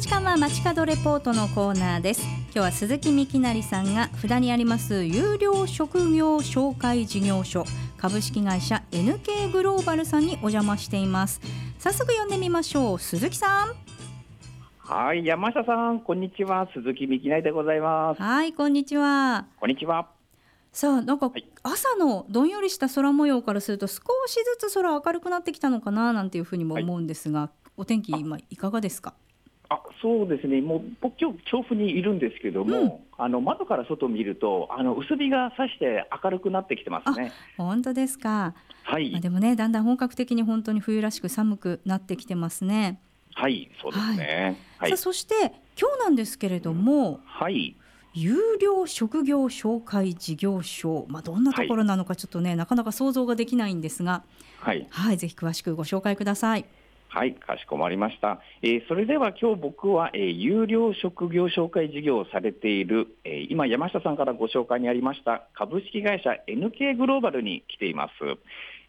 時間は街角レポートのコーナーです。今日は鈴木幹成さんが札にあります有料職業紹介事業所株式会社 NK グローバルさんにお邪魔しています。早速呼んでみましょう。鈴木さん。 はい、山下さん、こんにちは。鈴木幹成でございます。 はい、こんにちは。 こんにちは。 さあ、なんか朝のどんよりした空模様からすると少しずつ空明るくなってきたのかななんていうふうにも思うんですが、お天気今いかがですか？ そうですね。もう僕今日調布にいるんですけども、窓から外を見ると薄日が差して明るくなってきてますね。 本当ですか。 はい。 でもね、だんだん本格的に本当に冬らしく寒くなってきてますね。 はい、そうですね。はい。 さあ、そして今日なんですけれども、 はい。 有料職業紹介事業所、どんなところなのかちょっとね、なかなか想像ができないんですが、 はい。 ぜひ詳しくご紹介ください。 はい、かしこまりました。それでは今日僕は、有料職業紹介事業をされている、今山下さんからご紹介にありました株式会社 NK グローバルに来ています。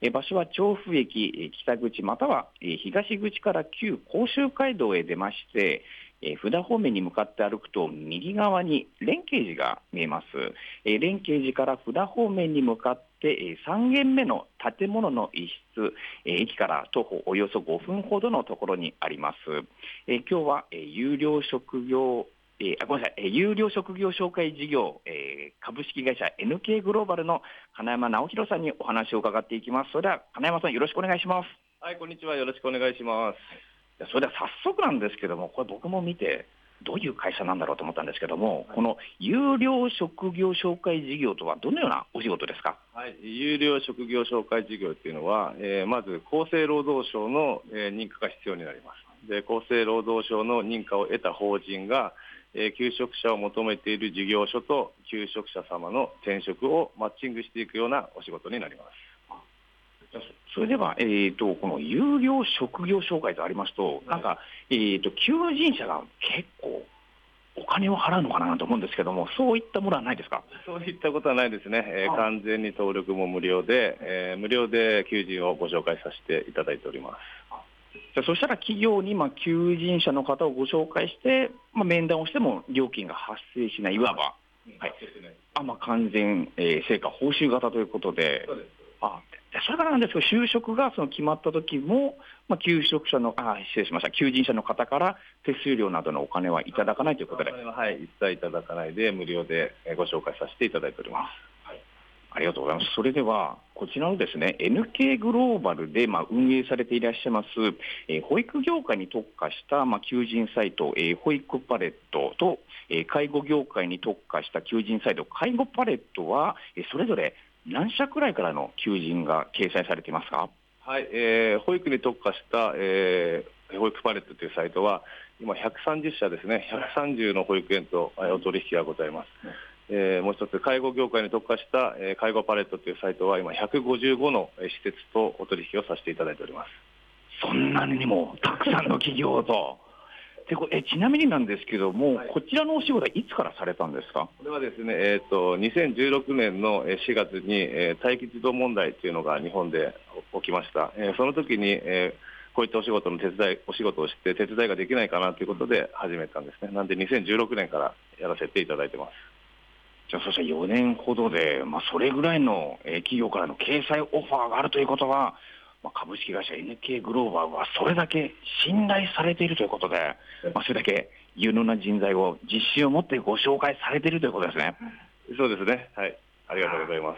場所は調布駅北口または東口から旧甲州街道へ出まして、札方面に向かって歩くと右側に連掲寺が見えます。連掲寺から札方面に向かって3軒目の建物の一室、駅から徒歩およそ5分ほどのところにあります。今日は有料職業有料職業紹介事業、株式会社 NK グローバルの金山直弘さんにお話を伺っていきます。それでは金山さん、よろしくお願いします。 はい、こんにちは。よろしくお願いします。 それでは早速なんですけども、これ僕も見てどういう会社なんだろうと思ったんですけども、この有料職業紹介事業とはどのようなお仕事ですか？ はい、有料職業紹介事業というのは、まず厚生労働省の、認可が必要になります。で、厚生労働省の認可を得た法人が、求職者を求めている事業所と求職者様の転職をマッチングしていくようなお仕事になります。 それでは、この有料職業紹介とありますと、なんか、求人者が結構お金を払うのかなと思うんですけども、そういったものはないですか？ そういったことはないですね。完全に登録も無料で、無料で求人をご紹介させていただいております。 そしたら企業に求人者の方をご紹介して、面談をしても料金が発生しない、いわば、完全、成果報酬型ということで。 そうです。 それからなんですけど、就職が決まった時も、求人者の方から手数料などのお金はいただかないということで。 お金は、一切いただかないで無料でご紹介させていただいております。 ありがとうございます。それではこちらのですね NK グローバルで運営されていらっしゃいます、保育業界に特化した求人サイト、保育パレットと、介護業界に特化した求人サイト介護パレットは、それぞれ何社くらいからの求人が掲載されていますか？ はい、保育に特化した、保育パレットというサイトは今130社ですね、130の保育園とお取引がございます。もう一つ介護業界に特化した、介護パレットというサイトは今155の施設とお取引をさせていただいております。 そんなにもたくさんの企業とちなみになんですけども、こちらのお仕事はいつからされたんですか？ これはですね、2016年の4月に、待機児童問題というのが日本で起きました。その時に、こういったお仕事をして手伝いができないかなということで始めたんですね。なんで2016年からやらせていただいてます。 じゃあそしたら4年ほどで、それぐらいの企業からの掲載オファーがあるということは、株式会社 NK グローバルはそれだけ信頼されているということで、それだけ有能な人材を自信を持ってご紹介されているということですね。 そうですね。はい。ありがとうございます。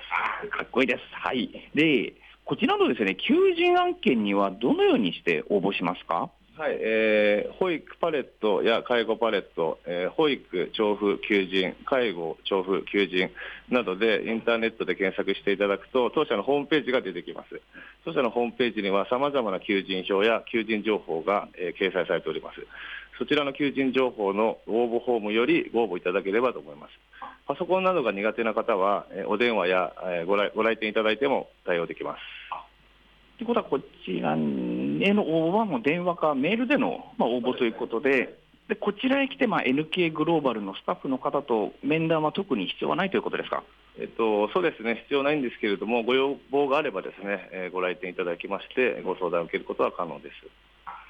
かっこいいです。はい。で、こちらのですね、求人案件にはどのようにして応募しますか？ はい、保育パレットや介護パレット、保育調布求人、介護調布求人などでインターネットで検索していただくと当社のホームページが出てきます。当社のホームページには様々な求人票や求人情報が、掲載されております。そちらの求人情報の応募フォームよりご応募いただければと思います。パソコンなどが苦手な方はお電話やご来店いただいても対応できます。 ということはこちらへの応募はもう電話かメールでの応募ということで、こちらへ来てNK グローバルのスタッフの方と面談は特に必要はないということですか？ そうですね、必要ないんですけれども、ご要望があればですね、ご来店いただきましてご相談を受けることは可能です。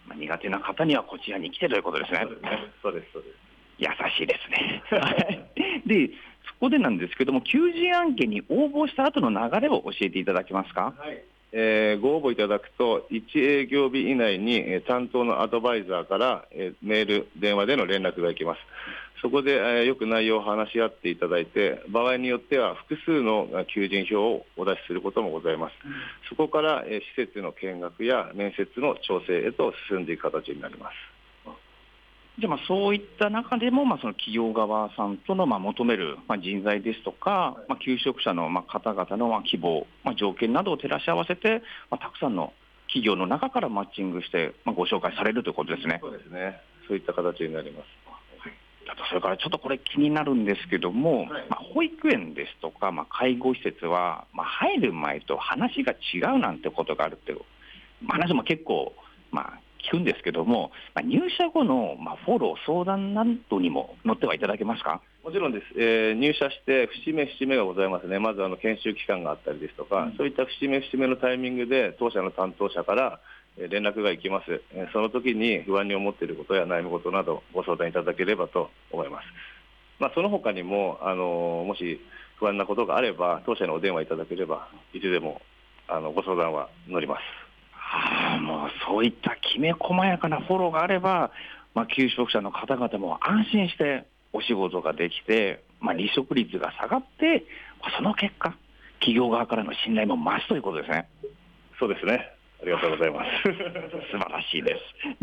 苦手な方にはこちらに来てということですね。 そうです、そうです。 優しいですね。で、そこでなんですけども、求人案件に応募した後の流れを教えていただけますか。 はい、ご応募いただくと、1営業日以内に担当のアドバイザーからメール、電話での連絡がいきます。そこでよく内容を話し合っていただいて、場合によっては複数の求人票をお出しすることもございます。そこから施設の見学や面接の調整へと進んでいく形になります。 じゃあそういった中でもその企業側さんとの求める人材ですとか、求職者の方々の希望、条件などを照らし合わせて、たくさんの企業の中からマッチングしてご紹介されるということですね。 そうですね。そういった形になります。 それからちょっとこれ気になるんですけども、保育園ですとか、介護施設は、入る前と話が違うなんてことがあるっていう話も結構、聞くんですけども、入社後のフォロー、相談などにも乗ってはいただけますか。 もちろんです。入社して節目がございますね。まず研修期間があったりですとか、そういった節目のタイミングで当社の担当者から連絡がいきます。その時に不安に思っていることや悩み事などご相談いただければと思います。その他にももし不安なことがあれば当社にお電話いただければいつでもご相談は乗ります。 もうそういったきめ細やかなフォローがあれば、求職者の方々も安心してお仕事ができて、離職率が下がって、その結果企業側からの信頼も増すということですね。 そうですね。ありがとうございます。 素晴らしいです。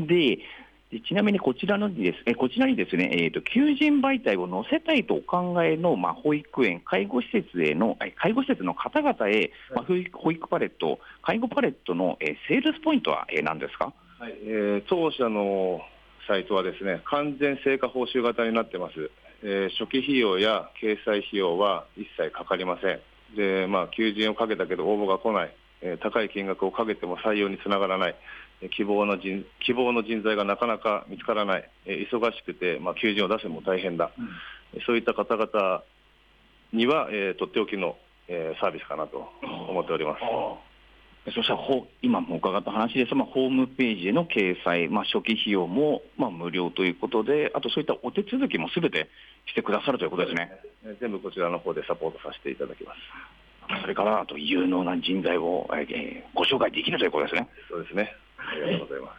で、ちなみにこちらにですね、求人媒体を載せたいとお考えの、保育園、介護施設の方々へ、保育パレット、介護パレットのセールスポイントは何ですか。 はい、当社のサイトはですね、完全成果報酬型になっています。初期費用や掲載費用は一切かかりません。で、求人をかけたけど応募が来ない、高い金額をかけても採用につながらない、希望の人材がなかなか見つからない、忙しくて、求人を出すのも大変だ、そういった方々には、とっておきの、サービスかなと思っております。 そしたら今も伺った話ですが、ホームページへの掲載、初期費用も無料ということで、あとそういったお手続きもすべてしてくださるということですね。 全部こちらの方でサポートさせていただきます。 それからあと有能な人材を、ご紹介できるということですね。 そうですね。ありがとうございます。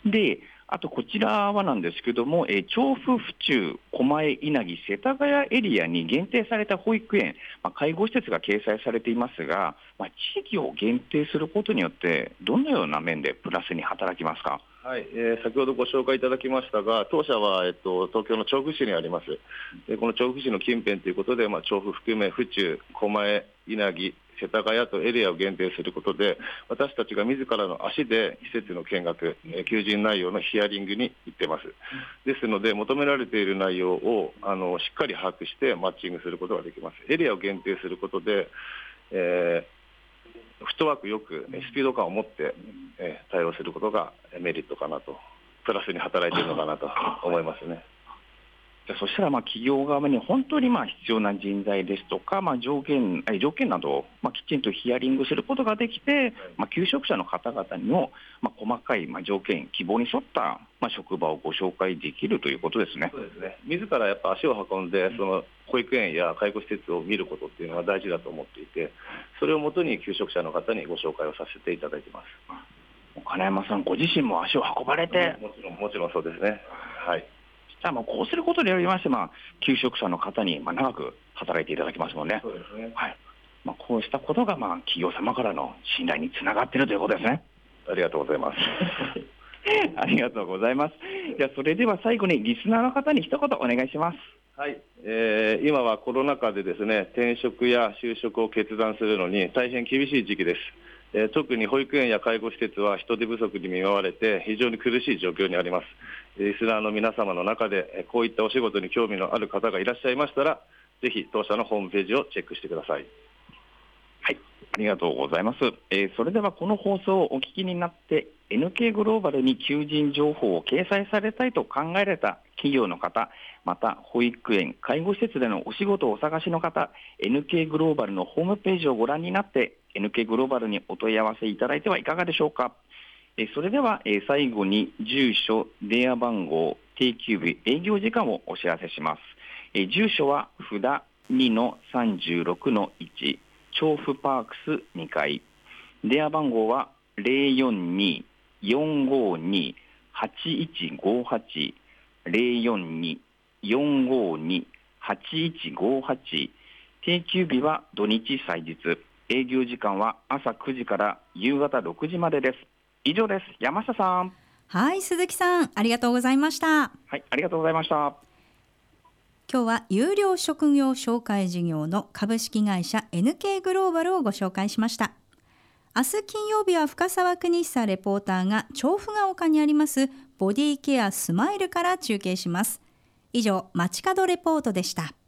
で、あとこちらはなんですけども、調布、府中、狛江、稲城、世田谷エリアに限定された保育園、介護施設が掲載されていますが、地域を限定することによってどのような面でプラスに働きますか。 はい、先ほどご紹介いただきましたが、当社は、東京の調布市にあります。でこの調布市の近辺ということで、調布含め府中、狛江、稲城、世田谷とエリアを限定することで、私たちが自らの足で施設の見学、求人内容のヒアリングに行っています。ですので、求められている内容をしっかり把握してマッチングすることができます。エリアを限定することで、フットワークよくスピード感を持って対応することがメリットかなと、プラスに働いているのかなと思いますね。 そしたら企業側に本当に必要な人材ですとか、条件などをきちんとヒアリングすることができて、求職者の方々にも細かい条件、希望に沿った職場をご紹介できるということですね。 そうですね。自らやっぱ足を運んで、その保育園や介護施設を見ることっていうのが大事だと思っていて、それをもとに求職者の方にご紹介をさせていただいています。 金山さんご自身も足を運ばれて。 もちろんそうですね。はい。 じゃあこうすることでよりまして、求職者の方に長く働いていただきますもんね。 そうですね。 はい。こうしたことが企業様からの信頼につながっているということですね。 ありがとうございます。 ありがとうございます。じゃあそれでは最後にリスナーの方に一言お願いします。 はい、今はコロナ禍でですね、転職や就職を決断するのに大変厳しい時期です。特に保育園や介護施設は人手不足に見舞われて非常に苦しい状況にあります。リスナーの皆様の中でこういったお仕事に興味のある方がいらっしゃいましたら、ぜひ当社のホームページをチェックしてください。 はい、ありがとうございます。それではこの放送をお聞きになって NK グローバルに求人情報を掲載されたいと考えられた企業の方、また保育園、介護施設でのお仕事をお探しの方、NK グローバルのホームページをご覧になって NK グローバルにお問い合わせいただいてはいかがでしょうか。 それでは最後に住所、電話番号、定休日、営業時間をお知らせします。住所は札 2-36-1 調布パークス2階、電話番号は 042-452-8158 042-452-8158、定休日は土日祭日、営業時間は朝9時から夕方6時までです。以上です。山下さん。 はい、鈴木さん、ありがとうございました。 はい、ありがとうございました。 今日は有料職業紹介事業の株式会社 NK グローバルをご紹介しました。明日金曜日は深澤邦久レポーターが調布が丘にありますボディケアスマイルから中継します。以上、街角レポートでした。